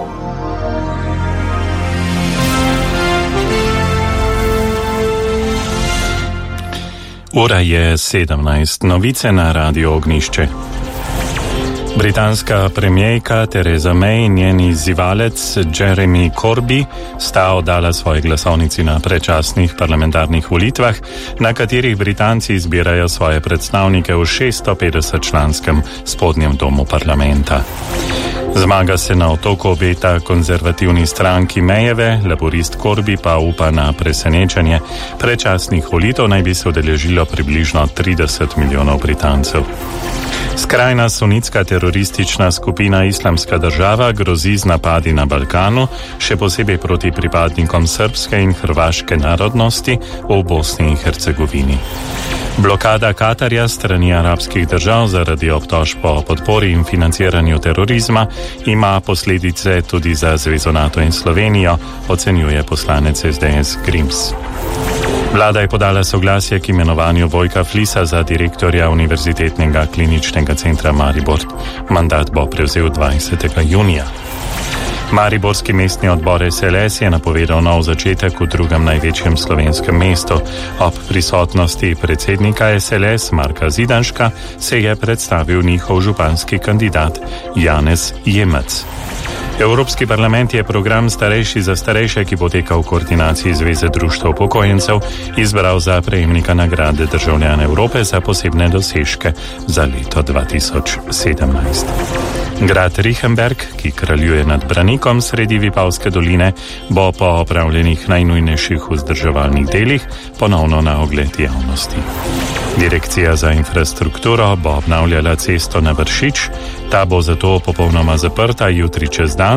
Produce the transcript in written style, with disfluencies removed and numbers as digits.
Ura je 17. Novice na Radio Ognjišče. Britanska premijerka Theresa May in njen izzivalec Jeremy Corbyn sta oddala svoje glasovnici na predčasnih parlamentarnih volitvah, na katerih Britanci izbirajo svoje predstavnike v 650-članskem spodnjem domu parlamenta. Zmaga se na Otoku obeta konzervativni stranki Mayjeve, laborist Corbyn pa upa na presenečenje. Predčasnih volitev naj bi se udeležilo približno 30 milijonov Britancev. Skrajna sunitska teroristična skupina Islamska država grozi z napadi na Balkanu, še posebej proti pripadnikom srbske in hrvaške narodnosti v Bosni in Hercegovini. Blokada Katarja strani arabskih držav zaradi obtožb o podpori in financiranju terorizma ima posledice tudi za Zvezo NATO in Slovenijo, ocenjuje poslanec SDS Grims. Vlada je podala soglasje k imenovanju Vojka Flisa za direktorja Univerzitetnega kliničnega centra Maribor. Mandat bo prevzel 20. junija. Mariborski mestni odbor SLS je napovedal nov začetek v drugem največjem slovenskem mestu. Ob prisotnosti predsednika SLS Marka Zidanška se je predstavil njihov županski kandidat Janez Jemec. Evropski parlament je program Starejši za starejše, ki poteka v koordinaciji Zveze društev upokojencev, izbral za prejemnika nagrade Državljan Evrope za posebne dosežke za leto 2017. Grad Rihenberg, ki kraljuje nad Branikom sredi Vipavske doline, bo po opravljenih najnujnejših vzdrževalnih delih ponovno na ogled javnosti. Direkcija za infrastrukturo bo obnavljala cesto na Vršič, ta bo zato popolnoma zaprta jutri čez dan.